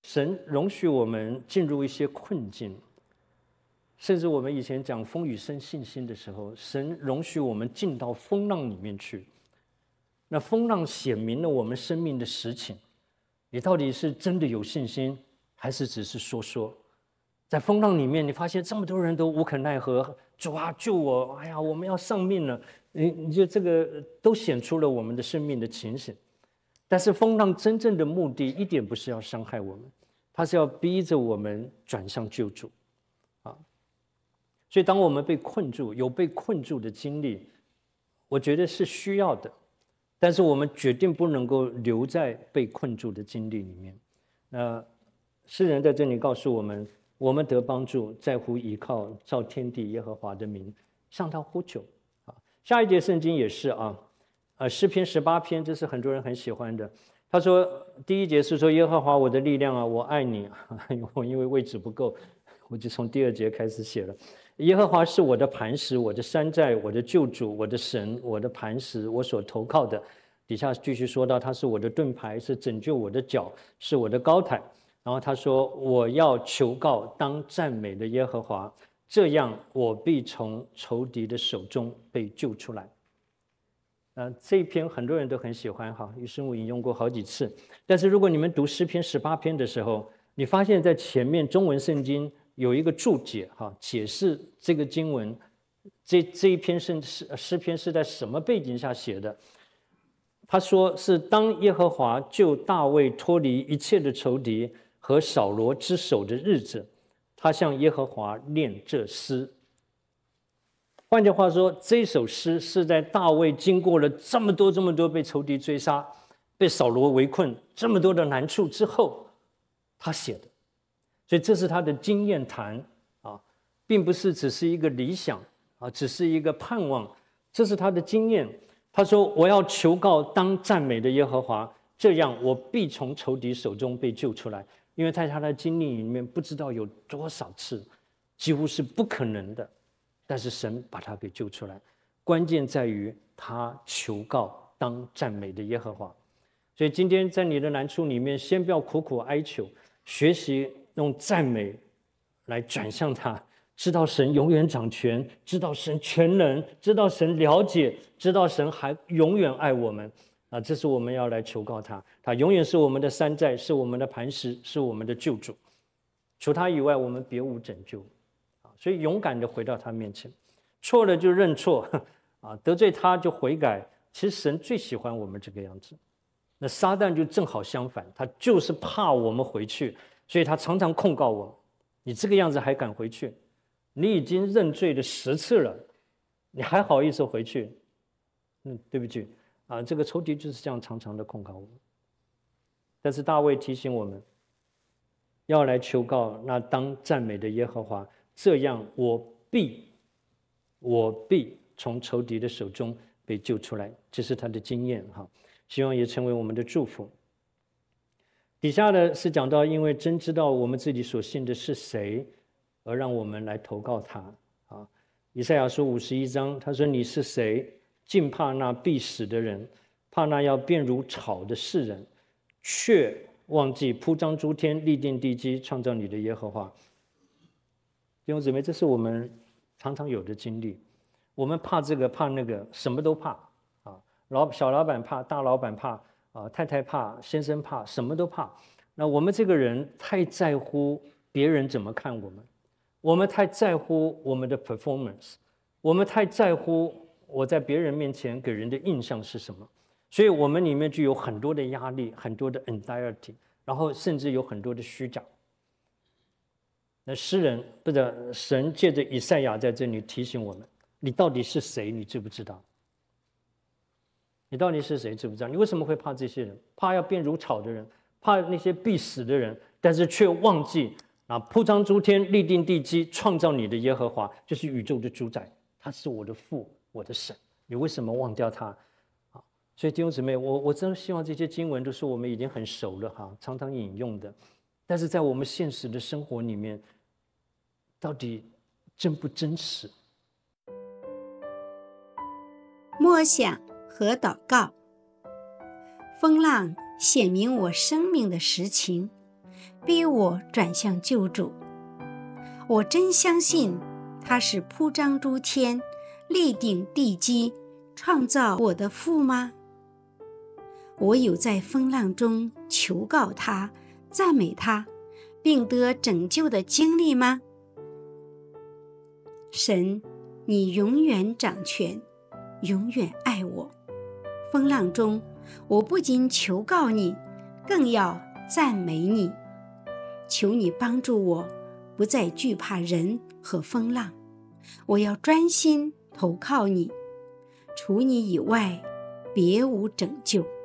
神容许我们进入一些困境，甚至我们以前讲风雨生信心的时候，神容许我们进到风浪里面去。那风浪显明了我们生命的实情，你到底是真的有信心，还是只是说说？在风浪里面，你发现这么多人都无可奈何，主啊救我！哎呀，我们要丧命了！你就这个都显出了我们的生命的情形。但是风浪真正的目的一点不是要伤害我们，它是要逼着我们转向救主啊。所以当我们被困住，有被困住的经历，我觉得是需要的，但是我们决定不能够留在被困住的经历里面。诗人在这里告诉我们，我们得帮助在乎依靠造天地耶和华的名，向他呼求。下一节圣经也是诗篇18篇，这是很多人很喜欢的。他说第一节是说耶和华我的力量啊，我爱你。我因为位置不够，我就从第2节开始写了。耶和华是我的磐石，我的山寨，我的救主，我的神，我的磐石，我所投靠的。底下继续说到，他是我的盾牌，是拯救我的脚，是我的高台。然后他说，我要求告当赞美的耶和华，这样我必从仇敌的手中被救出来。这一篇很多人都很喜欢哈，于是我引用过好几次。但是如果你们读诗篇18篇的时候，你发现在前面中文圣经有一个注解哈，解释这个经文，这一篇诗篇是在什么背景下写的？他说是当耶和华救大卫脱离一切的仇敌和扫罗之手的日子，他向耶和华念这诗。换句话说，这首诗是在大卫经过了这么多被仇敌追杀，被扫罗围困，这么多的难处之后他写的。所以这是他的经验谈并不是只是一个理想只是一个盼望，这是他的经验。他说，我要求告当赞美的耶和华，这样我必从仇敌手中被救出来。因为在他的经历里面不知道有多少次几乎是不可能的，但是神把他给救出来。关键在于他求告当赞美的耶和华。所以今天在你的难处里面，先不要苦苦哀求，学习用赞美来转向他，知道神永远掌权，知道神全能，知道神了解，知道神还永远爱我们这是我们要来求告他。他永远是我们的山寨，是我们的磐石，是我们的救主。除他以外，我们别无拯救所以勇敢的回到他面前，错了就认错得罪他就悔改。其实神最喜欢我们这个样子。那撒旦就正好相反，他就是怕我们回去，所以他常常控告我们，你这个样子还敢回去？你已经认罪了10次了，你还好意思回去？对不起这个仇敌就是这样常常的控告我们。但是大卫提醒我们要来求告那当赞美的耶和华，这样我必从仇敌的手中被救出来。这是他的经验希望也成为我们的祝福。底下的是讲到，因为真知道我们自己所信的是谁，而让我们来投靠他以赛亚书51章，他说，你是谁？竟怕那必死的人，怕那要变如草的世人，却忘记铺张诸天，立定地基，创造你的耶和华。弟兄姊妹，这是我们常常有的经历。我们怕这个怕那个，什么都怕小老板怕，大老板怕太太怕，先生怕，什么都怕。那我们这个人太在乎别人怎么看我们，我们太在乎我们的 performance， 我们太在乎我在别人面前给人的印象是什么，所以我们里面就有很多的压力，很多的 anxiety， 然后甚至有很多的虚假。那诗人不是神借着以赛亚在这里提醒我们，你到底是谁？你知不知道？你到底是谁？知不知道？你为什么会怕这些人？怕要变如草的人，怕那些必死的人，但是却忘记铺张诸天，立定地基，创造你的耶和华，就是宇宙的主宰，他是我的父，我的神。你为什么忘掉他所以弟兄姊妹，我真的希望这些经文都是我们已经很熟了常常引用的，但是在我们现实的生活里面，到底真不真实？ 默想和祷告。风浪显明我生命的实情， 逼我转向救主。我真相信他是铺张诸天，立定地基，创造我的父吗？我有在风浪中求告他，赞美他，并得拯救的经历吗？神，你永远掌权，永远爱我。风浪中，我不仅求告你，更要赞美你。求你帮助我，不再惧怕人和风浪。我要专心投靠你，除你以外，别无拯救。